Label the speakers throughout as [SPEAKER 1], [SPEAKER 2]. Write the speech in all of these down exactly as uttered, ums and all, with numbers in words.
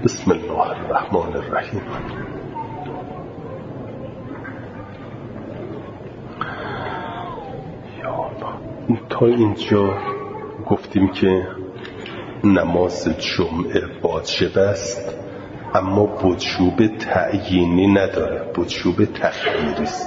[SPEAKER 1] بسم الله الرحمن الرحیم. یا الله، تا اینجا گفتیم که نماز جمعه واجب است، اما وجوب تعیینی نداره، وجوب تخییری است.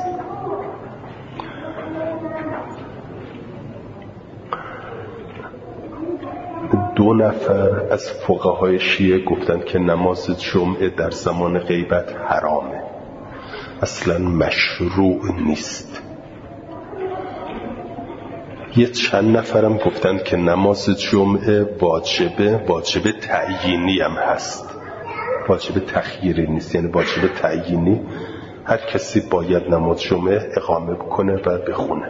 [SPEAKER 1] دو نفر از فقهای شیعه گفتن که نماز جمعه در زمان غیبت حرامه، اصلا مشروع نیست. یه چند نفرم گفتن که نماز جمعه واجبه، واجب تعیینی هم هست، واجب تخییری نیست، یعنی واجب تعیینی هر کسی باید نماز جمعه اقامه بکنه و بخونه.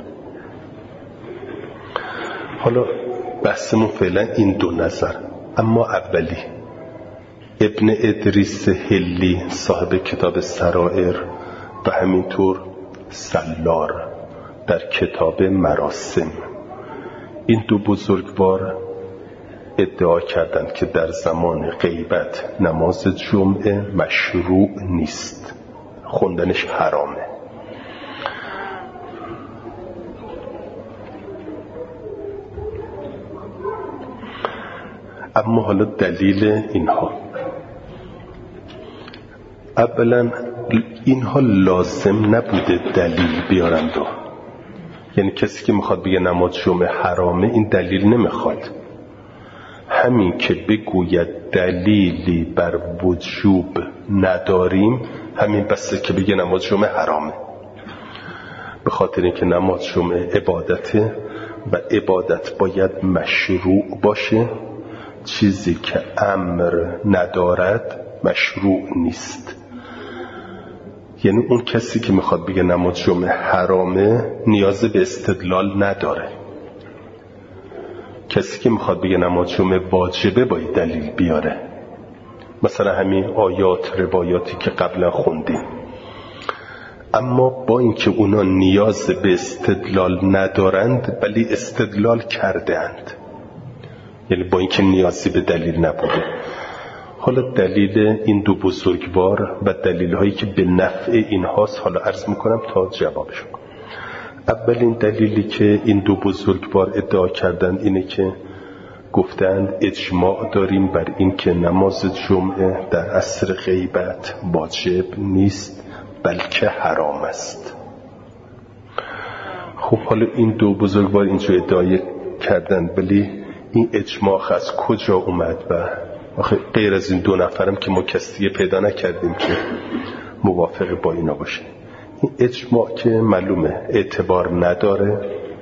[SPEAKER 1] حالا بحثمون فعلا این دو نظر. اما اولی، ابن ادریس حلی صاحب کتاب سرائر و همینطور سلار در کتاب مراسم، این دو بزرگوار ادعا کردند که در زمان غیبت نماز جمعه مشروع نیست، خوندنش حرامه. اما حالا دلیل اینها، اولا اینها لازم نبوده دلیل بیارند، یعنی کسی که میخواد بگه نماز جمعه حرامه این دلیل نمیخواد، همین که بگوید دلیلی بر وجوب نداریم همین بسه که بگه نماز جمعه حرامه. به خاطر اینکه نماز جمعه عبادته و عبادت باید مشروع باشه، چیزی که امر ندارد مشروع نیست. یعنی اون کسی که میخواد بگه نماز جمعه حرامه نیاز به استدلال نداره. کسی که میخواد بگه نماز جمعه واجبه باید دلیل بیاره، مثلا همین آیات روایاتی که قبلا خوندیم. اما با اینکه اونا نیاز به استدلال ندارند ولی استدلال کردند، یعنی با اینکه نیازی به دلیل نبوده. حالا دلیل این دو بزرگوار و دلیل هایی که به نفع این هاست حالا عرض میکنم تا جوابشون. اولین دلیلی که این دو بزرگوار ادعا کردن اینه که گفتند اجماع داریم بر این که نماز جمعه در عصر غیبت واجب نیست بلکه حرام است. خب حالا این دو بزرگوار اینجا ادعا کردن، ولی این اجماع از کجا اومد؟ و آخه غیر از این دو نفرم که ما کسی پیدا نکردیم که موافق با اینا باشه. این اجماع که معلومه اعتبار نداره،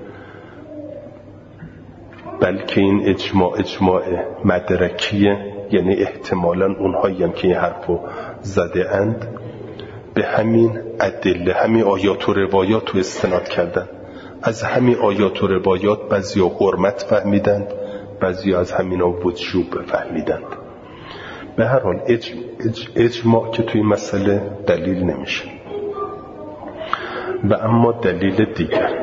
[SPEAKER 1] بلکه این اجماع اجماع مدرکیه، یعنی احتمالاً اونهایی هم که این حرفو زده اند به همین ادله، همین آیات و روایات رو استناد کردن. از همین آیات و روایات بعضیا حرمت فهمیدند، بعضی از همینا وجوب فهمیدند. به هر حال اج، اج، اجماع که توی مسئله دلیل نمیشه. و اما دلیل دیگر،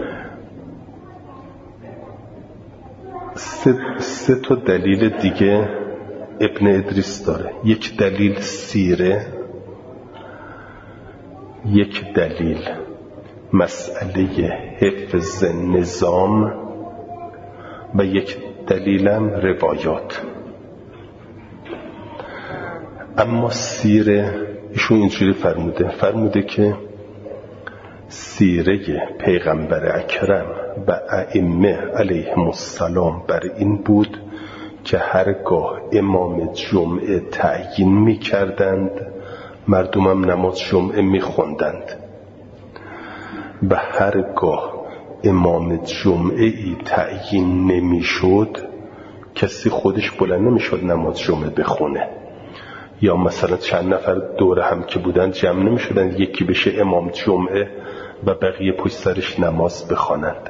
[SPEAKER 1] سه, سه تا دلیل دیگه ابن ادریس داره. یک دلیل سیره، یک دلیل مسئله حفظ نظام و یک دلیلم روایات. اما سیره ایشون اینجوری فرموده فرموده که سیره پیغمبر اکرم و ائمه علیهم السلام بر این بود که هرگاه امام جمعه تعیین می کردند مردمم نماز جمعه می خوندند و هرگاه امام جمعه ای تعیین نمی شد کسی خودش بلند نمی شد نماز جمعه بخونه، یا مثلا چند نفر دور هم که بودن جمع نمی شدن یکی بشه امام جمعه و بقیه پشت سرش نماز بخوانند.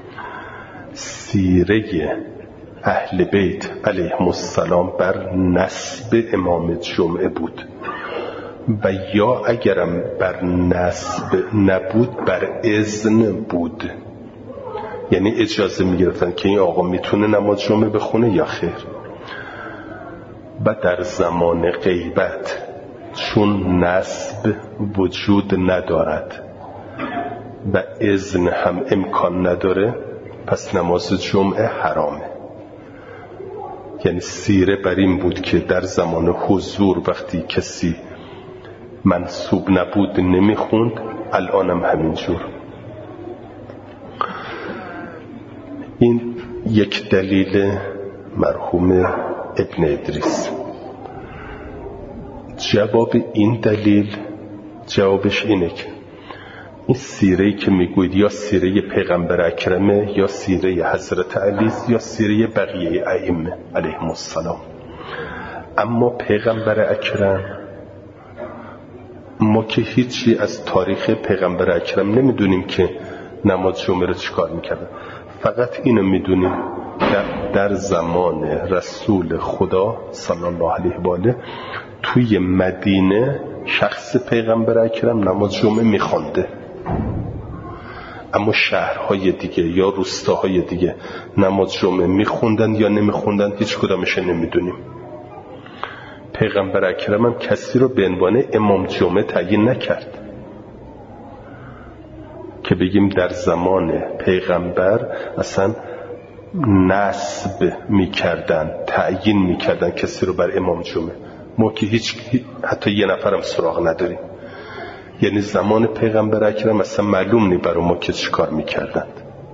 [SPEAKER 1] سیره اهل بیت علیهم السلام بر نسب امام جمعه بود و یا اگرم بر نسب نبود بر اذن بود، یعنی اجازه میگرفتن که این آقا میتونه نماز جمعه بخونه یا خیر. و در زمان غیبت چون نسب وجود ندارد و اذن هم امکان نداره، پس نماز جمعه حرامه. یعنی سیره بر این بود که در زمان حضور وقتی کسی منصوب نبود نمیخوند، الانم همینجور. این یک دلیل مرحوم ابن ادریس. جواب این دلیل، جوابش اینه که این سیره‌ای که میگوید یا سیره پیغمبر اکرمه یا سیره حضرت علی یا سیره بقیه ائمه علیهم السلام. اما پیغمبر اکرم، ما که هیچی از تاریخ پیغمبر اکرم نمیدونیم که نماز جمعه رو چیکار میکردن. فقط اینو میدونیم در, در زمان رسول خدا صلی الله علیه و آله توی مدینه شخص پیغمبر اکرم نماز جمعه میخوانده، اما شهرهای دیگه یا روستاهای دیگه نماز جمعه میخوندن یا نمیخوندن هیچ کدامش نمیدونیم. پیغمبر اکرم هم کسی رو به عنوان امام جمعه تعیین نکرد که بگیم در زمان پیغمبر اصلا نسب میکردن، تعیین میکردن کسی رو بر امام جمعه. ما که هیچ حتی یه نفرم سراغ نداریم. یعنی زمان پیغمبر اکرم اصلا معلوم نی برای ما که چی کار میکردند.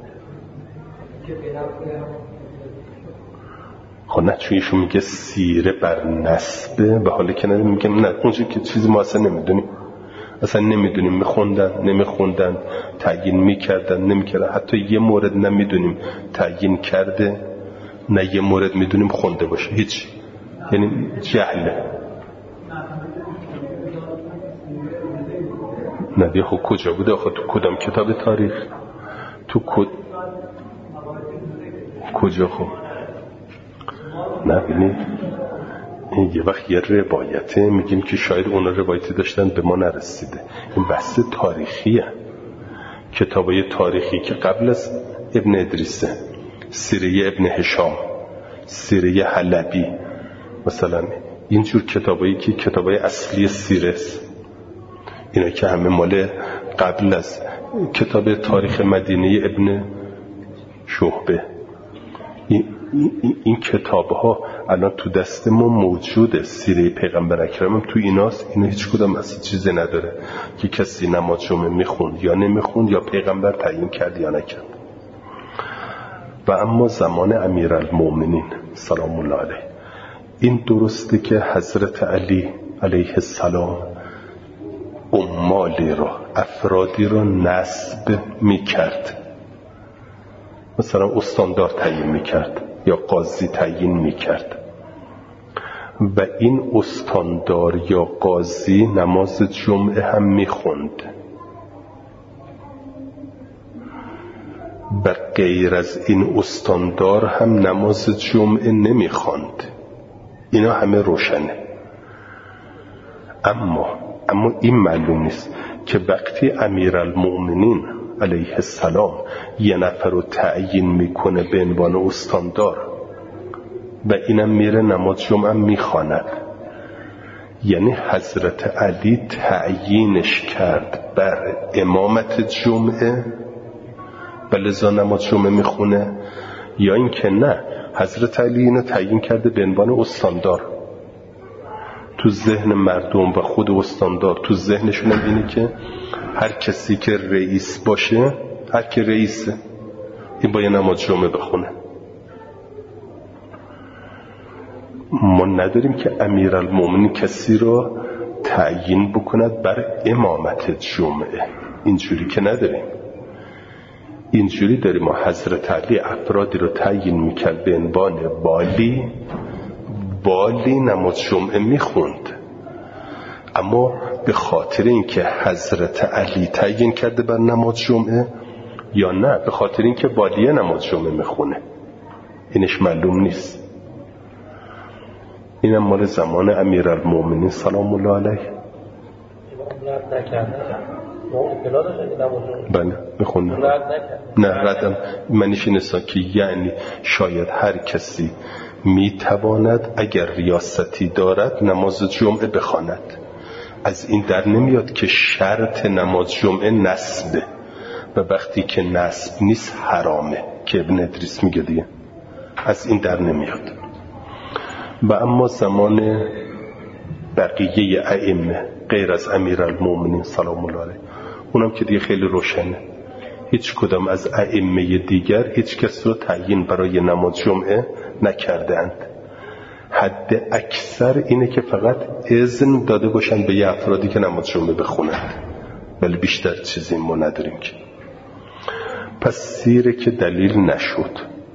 [SPEAKER 1] خب نه، چون ایشون میگه سیره بر نسبه و حالا که نداریم میگم نه، اونجا که چیزی ما اصلا نمیدونیم، اصلا نمیدونیم میخوندن نمیخوندن، تعیین میکردن نمیکردن، حتی یه مورد نمیدونیم تعیین کرده، نه یه مورد میدونیم خونده باشه، هیچ. یعنی جهله. نبی خب کجا بوده؟ خب تو کدام کتاب تاریخ؟ تو کد... کجا؟ خب نبینید این یه وقت یه روایته میگیم که شاید اونا روایتی داشتن به ما نرسیده. این بحث تاریخیه، کتابای تاریخی که قبل از ابن ادریسه، سیره ابن هشام، سیره حلبی، مثلا اینجور کتابایی که کتابای اصلی سیره است، اینا که همه مال قبل از کتاب تاریخ مدینه ابن شعبه. این, این, این کتاب ها الان تو دست ما موجوده. سیره پیغمبر اکرم هم تو ایناست. اینا هیچ کدام اصلا چیزی نداره که کسی نماز جمعه میخوند یا نمیخوند یا پیغمبر تعیین کرد یا نکرد. و اما زمان امیرالمومنین سلام الله علیه، این درسته که حضرت علی علیه السلام عمالی را، افرادی را نصب میکرد، مثلا استاندار تعیین میکرد یا قاضی تعیین میکرد و این استاندار یا قاضی نماز جمعه هم میخوند و غیر از این استاندار هم نماز جمعه نمیخوند. اینا همه روشنه. اما اما این معلوم نیست که وقتی امیرالمومنین علیه السلام یه نفر رو تعیین میکنه به عنوان استاندار و اینم میره نماز جمعه میخواند، یعنی حضرت علی تعیینش کرد بر امامت جمعه و لذا نماز جمعه میخونه، یا این که نه، حضرت علی اینو تعیین کرده به عنوان استاندار. تو ذهن مردم و خود استاندار تو ذهنشون هم اینه که هر کسی که رئیس باشه، هر کی رئیسه، این باید نماز جمعه بخونه. ما نداریم که امیرالمومنین کسی رو تعیین بکند بر امامت جمعه، اینجوری که نداریم. اینجوری داریم ما حضرت علی افرادی رو تعیین میکرد به عنوان والی، والی نماز جمعه میخوند، اما به خاطر اینکه حضرت علی تعیین کرده بر نماز جمعه یا نه به خاطر اینکه والی نماز جمعه میخونه، اینش معلوم نیست. اینم مال زمان امیرالمومنین سلام الله علیه. بله میخونم. نه ردم منیش نیست که یعنی شاید هر کسی میتواند اگر ریاستی دارد نماز جمعه بخواند. از این در نمیاد که شرط نماز جمعه نسبه و وقتی که نسب نیست حرامه که ابن ادریس میگه دیگه. از این در نمیاد. و اما زمان بقیه ائمه غیر از امیرالمومنین سلام الله علیه، اونم که دیگه خیلی روشنه، هیچ کدام از ائمه دیگر هیچ کس رو تعیین برای نماز جمعه نکردند. حد اکثر اینه که فقط اذن داده باشن به یه افرادی که نماز جمعه بخونند، ولی بیشتر چیزی ما نداریم. که پس سیره که دلیل نشد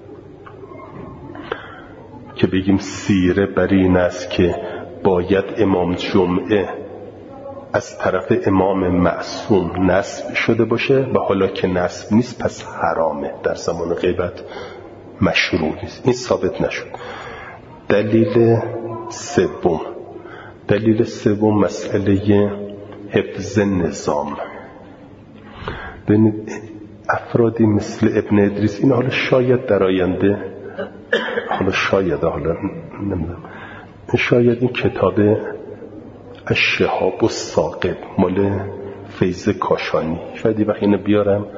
[SPEAKER 1] که بگیم سیره بر این است که باید امام جمعه از طرف امام معصوم نصب شده باشه و حالا که نصب نیست پس حرامه، در زمان غیبت مشروع نیست. این ثابت نشد. دلیل سوم دلیل سوم مسئله حفظ نظام. ببینید افرادی مثل ابن ادریس، این حالا شاید در آینده، حالا شاید حالا نمیدونم، شاید این کتاب الشهاب الثاقب مال فیض کاشانی، شاید این وقت اینو بیارم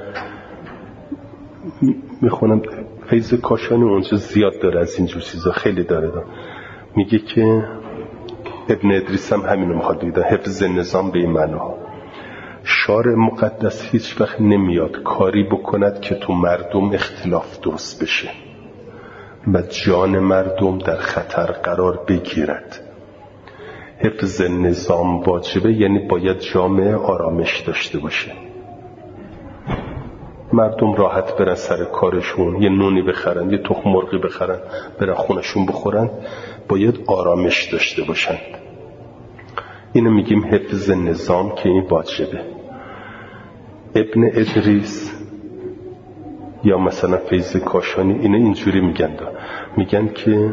[SPEAKER 1] میخونم. فیض کاشانی اونجا زیاد داره از اینجور چیزا، خیلی داره داره. میگه که ابن ادریس هم همینو میخواد بگه، حفظ نظام به این معنا. شارع مقدس هیچ وقت نمیاد کاری بکند که تو مردم اختلاف درست بشه و جان مردم در خطر قرار بگیرد. حفظ نظام واجبه، یعنی باید جامعه آرامش داشته باشه، مردم راحت برن سر کارشون، یه نونی بخرن، یه تخم مرغی بخرن برن خونشون بخورن، باید آرامش داشته باشند. اینو میگیم حفظ نظام که این واجبه. ابن ادریس یا مثلا فیض کاشانی اینو اینجوری میگن دا. میگن که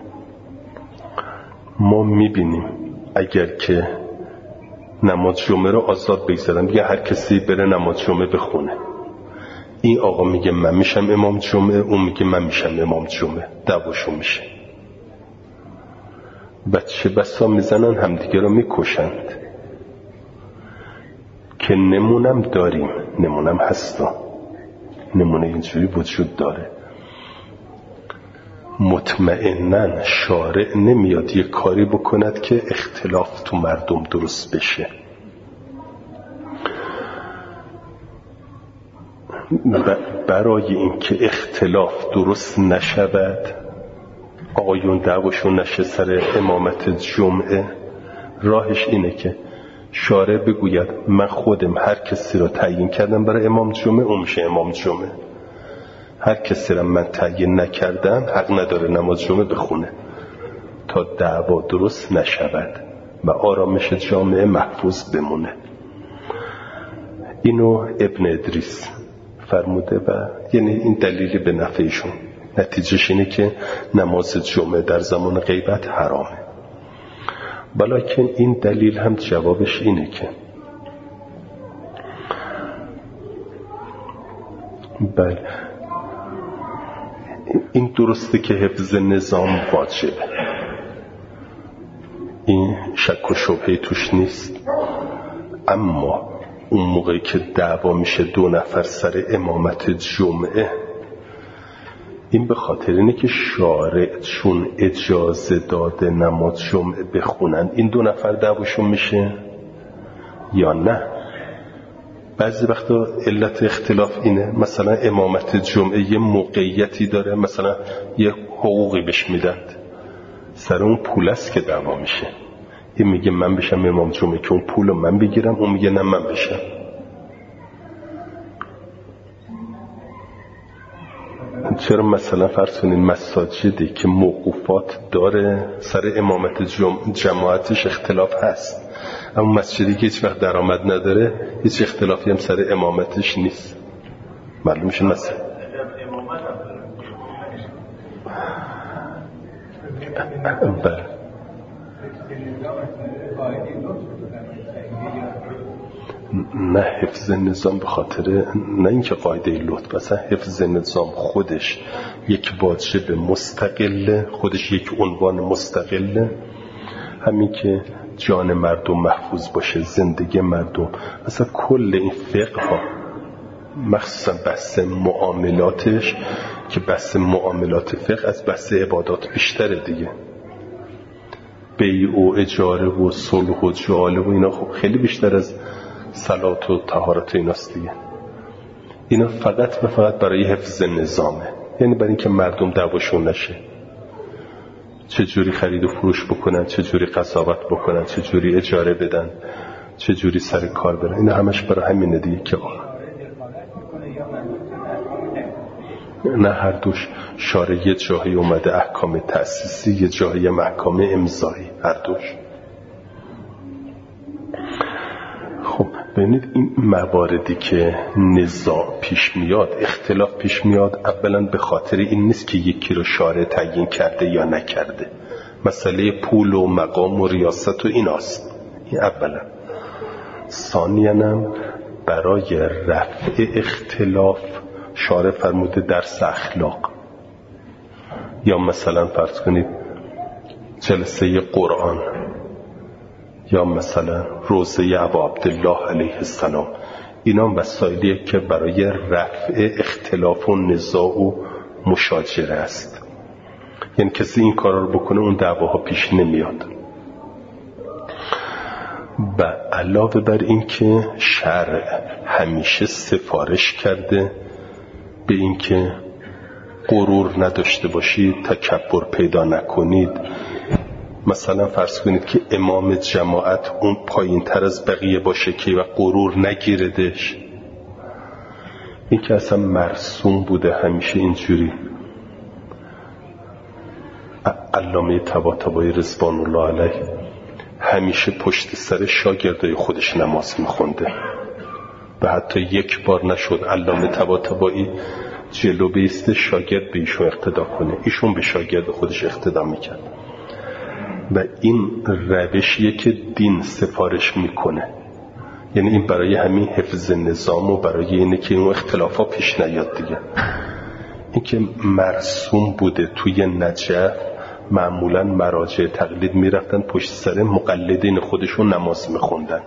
[SPEAKER 1] ما میبینیم اگر که نماز جمعه رو آزاد بگذارن، میگه هر کسی بره نماز جمعه بخونه، این آقا میگه من میشم امام جمعه، اون میگه من میشم امام جمعه، دعواشون میشه. بچه بسا میزنن همدیگه رو میکشند. که نمونم داریم، نمونم هستا، نمونه اینجوری وجود داره. مطمئنن شارع نمیاد یه کاری بکند که اختلاف تو مردم درست بشه. برای اینکه اختلاف درست نشود، آقایون دعواشون نشه سر امامت جمعه، راهش اینه که شارع بگوید من خودم هر کسی را تعیین کردم برای امام جمعه، اون میشه امام جمعه. هر کسی را من تعیین نکردم حق نداره نماز جمعه بخونه، تا دعوا درست نشود و آرامش جامعه محفوظ بمونه. اینو ابن ادریس فرموده و یعنی این دلیلی به نفعشون. نتیجهش اینه که نماز جمعه در زمان غیبت حرامه. ولیکن این دلیل هم جوابش اینه که بله این درسته که حفظ نظام واجبه، این شک و شبهه توش نیست، اما اون موقعی که دعوا میشه دو نفر سر امامت جمعه، این به خاطر اینه که شارع چون اجازه داده نماز جمعه بخونن این دو نفر دعواشون میشه یا نه. بعضی وقتا علت اختلاف اینه، مثلا امامت جمعه یه موقعیتی داره، مثلا یه حقوقی بهش میدن، سر اون پول است که دعوا میشه. این میگه من بشم امام جمعه که اون پولو من بگیرم، اون میگه نه من بشم. چرا مثلا فرض کنید مساجدی که موقوفات داره سر امامت جمع... جماعتش اختلاف هست، اما مسجدی که هیچ وقت درآمد نداره هیچ اختلافی هم سر امامتش نیست، معلوم میشه مثلا بله نه حفظ نظام به خاطر نه اینکه قاعده لطف، مثلا حفظ نظام خودش یک واجب مستقله، خودش یک عنوان مستقله. همین که جان مردم محفوظ باشه، زندگی مردم، مثلا کل این فقه ها مخصوصا بحث معاملاتش که بحث معاملات فقه از بحث عبادات بیشتره دیگه. بیع و اجاره و صلح و جعاله و اینا خب خیلی بیشتر از صلات و طهارت ایناست دیگه. اینا فقط و فقط برای حفظ نظامه، یعنی برای اینکه مردم دعواشون نشه، چه جوری خرید و فروش بکنن، چه جوری قضاوت بکنن، چه جوری اجاره بدن، چه جوری سر کار برن. اینا همش برای همینه دیگه که نه هر دوش. شارع یه جایی اومده احکام تأسیسی، یه جایی احکام امضایی، هر دوش. خب ببینید این مواردی که نزاع پیش میاد، اختلاف پیش میاد، اولا به خاطر این نیست که یکی رو شارع تعیین کرده یا نکرده. مسئله پول و مقام و ریاست و ایناست، این اولا. ثانیاً هم برای رفع اختلاف شارع فرموده درس اخلاق، یا مثلا فرض کنید جلسه قرآن، یا مثلا روزه ابا عبدالله علیه السلام. اینا مسائلیه که برای رفع اختلاف و نزاع و مشاجره است، یعنی کسی این کارا رو بکنه اون دعواها پیش نمیاد. و علاوه بر این که شرع همیشه سفارش کرده به این که غرور نداشته باشید، تکبر پیدا نکنید. مثلا فرض کنید که امام جماعت اون پایین تر از بقیه باشه که و غرور نگیردش. این که اصلا مرسوم بوده همیشه اینجوری. علامه طباطبایی رضوان الله علیه همیشه پشت سر شاگردای خودش نماز میخونده و حتی یک بار نشد علامه طباطبایی جلو بیسته شاگرد به ایشون اقتدا کنه، ایشون به شاگرد خودش اقتدا میکرد. و این روشیه که دین سفارش میکنه، یعنی این برای همین حفظ نظام و برای اینه که اون اختلافا پیش نیاد دیگه. این که مرسوم بوده توی نجف معمولا مراجع تقلید میرفتن پشت سر مقلدین خودشون نماز میخوندند،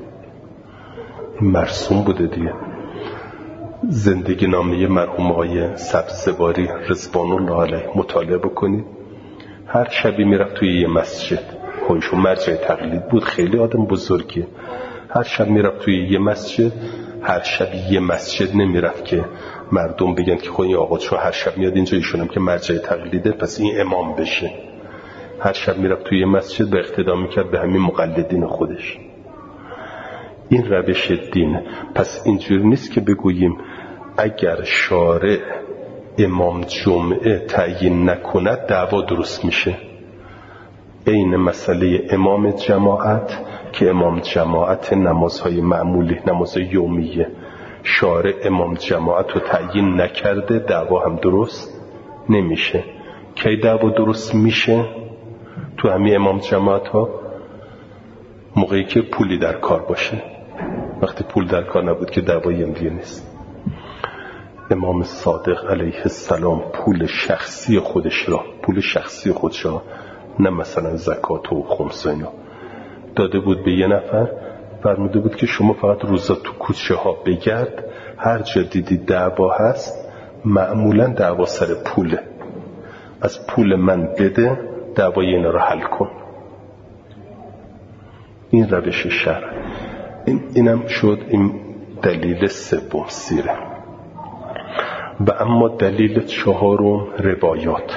[SPEAKER 1] مرسوم بوده دیگه. زندگی نامه مرحوم آقای سبزواری رضوان الله علیه مطالعه بکنید. هر شبی میرفت توی یه مسجد، خودشون مرجع تقلید بود، خیلی آدم بزرگیه. هر شب میرفت توی یه مسجد، هر شب یه مسجد نمیرفت که مردم بگن که خب این آقا چون هر شب میاد اینجا ایشونم که مرجع تقلیده پس این امام بشه. هر شب میرفت توی یه مسجد به اقتدا میکرد به همین مقلدین خودش. این روش دینه. پس اینجوری نیست که بگوییم اگر شارع امام جمعه تعیین نکند دعوا درست میشه. این مسئله امام جماعت که امام جماعت نمازهای معمولی، نماز یومیه، شارع امام جماعت رو تعیین نکرده دعوا هم درست نمیشه. کی دعوا درست میشه؟ تو همین امام جماعت ها موقعی که پولی در کار باشه. وقتی پول در کار نبود که دعوایی هم دیگه نیست. امام صادق علیه السلام پول شخصی خودش را، پول شخصی خودش را، نه مثلا زکات و خمس اینا، داده بود به یه نفر، فرموده بود که شما فقط روزا تو کوچه ها بگرد، هر جا دیدی دعوا هست معمولا دعوا سر پوله، از پول من بده دعوای اینا رو حل کن. این روش شرع. این اینم شد این دلیل سوم سیره. و اما دلیل چهارم روایات.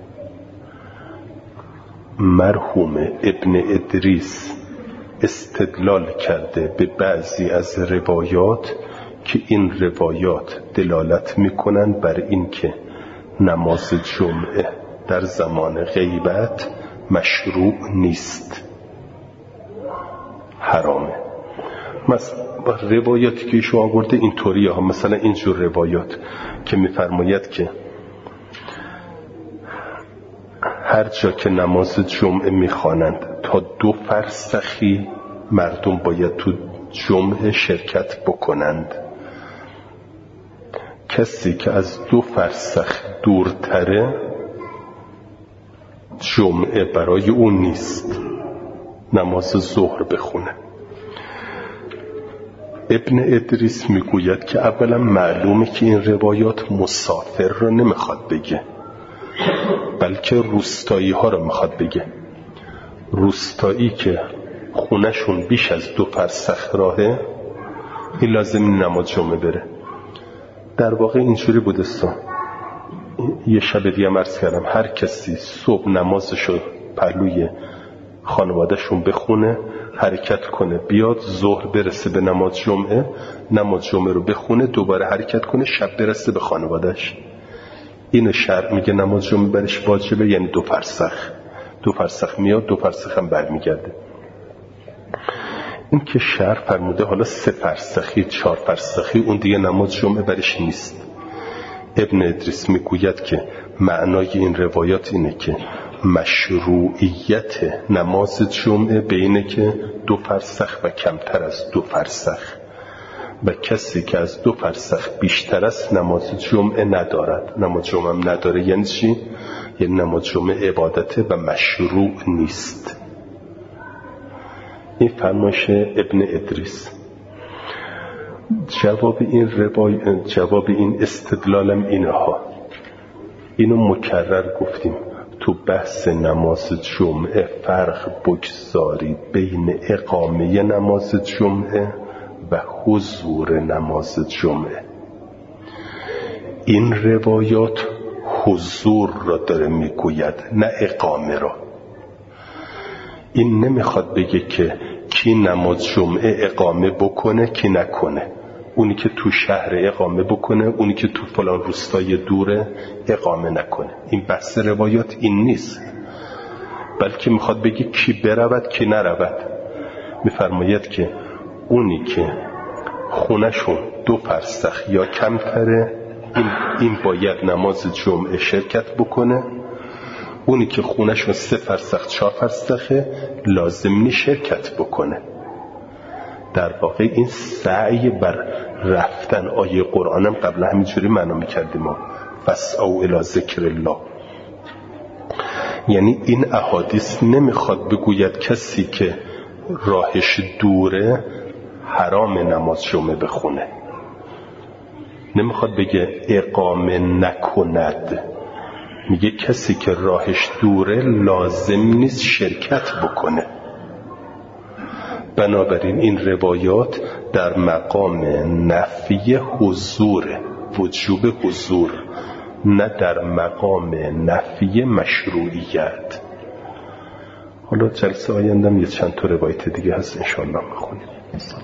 [SPEAKER 1] مرحوم ابن ادریس استدلال کرده به بعضی از روایات که این روایات دلالت میکنن بر این که نماز جمعه در زمان غیبت مشروع نیست، حرامه. مثلا روایاتی که ایشون آورده اینطوریه ها، مثلا اینجور روایات که میفرماید که هر جا که نماز جمعه میخوانند تا دو فرسخی مردم باید تو جمعه شرکت بکنند. کسی که از دو فرسخ دورتره جمعه برای اون نیست، نماز ظهر بخونه. ابن ادریس میگوید که اولا معلومه که این روایات مسافر رو نمیخواد بگه، بلکه روستایی ها رو میخواد بگه. روستایی که خونشون بیش از دو فرسخ راهه، این لازم نماز جمعه بره. در واقع اینجوری بودستان. یه شب دیگه عرض کردم هر کسی صبح نمازشو پهلوی خانوادهشون بخونه، حرکت کنه، بیاد ظهر برسه به نماز جمعه، نماز جمعه رو بخونه، دوباره حرکت کنه، شب برسه به خانوادهش. این شرع میگه نماز جمعه برش واجبه، یعنی دو فرسخ. دو فرسخ میاد، دو فرسخ هم برمیگرده. این که شرع فرموده حالا سه فرسخی، چهار فرسخی، اون دیگه نماز جمعه برش نیست. ابن ادریس میگوید که معنای این روایات اینه که مشروعیت نماز جمعه بینه که دو فرسخ و کمتر از دو فرسخ، و کسی که از دو فرسخ بیشتر از نماز جمعه ندارد. نماز جمعه هم نداره یعنی چی؟ یعنی نماز جمعه عبادته و مشروع نیست. این فرمایش ابن ادریس. جواب این روای جواب این استدلالم اینها، اینو مکرر گفتیم تو بحث نماز جمعه فرق بگذارید بین اقامه نماز جمعه و حضور نماز جمعه. این روایات حضور را داره میگوید، نه اقامه را. این نمیخواد بگه که کی نماز جمعه اقامه بکنه کی نکنه، اونی که تو شهر اقامه بکنه، اونی که تو فلان روستای دوره اقامه نکنه. این بحث روایات این نیست، بلکه میخواد بگه کی برود کی نرود. میفرماید که اونی که خونشون دو فرسخ یا کمتره، این, این باید نماز جمعه شرکت بکنه. اونی که خونشون سه فرسخ چهار فرسخه لازم نی شرکت بکنه. در واقع این سعی بر رفتن، آیه قرآنم قبل همینجوری معنا میکردیم ما فسعوا الی ذکر الله، یعنی این احادیث نمیخواد بگوید کسی که راهش دوره حرام نماز جمعه بخونه، نمیخواد بگه اقامه نکند، میگه کسی که راهش دوره لازم نیست شرکت بکنه. بنابراین این روایات در مقام نفی حضور، وجوب حضور، نه در مقام نفی مشروعیت. حالا جلسه آیندم یه چند تا روایت دیگه هست انشاءالله میخونیم.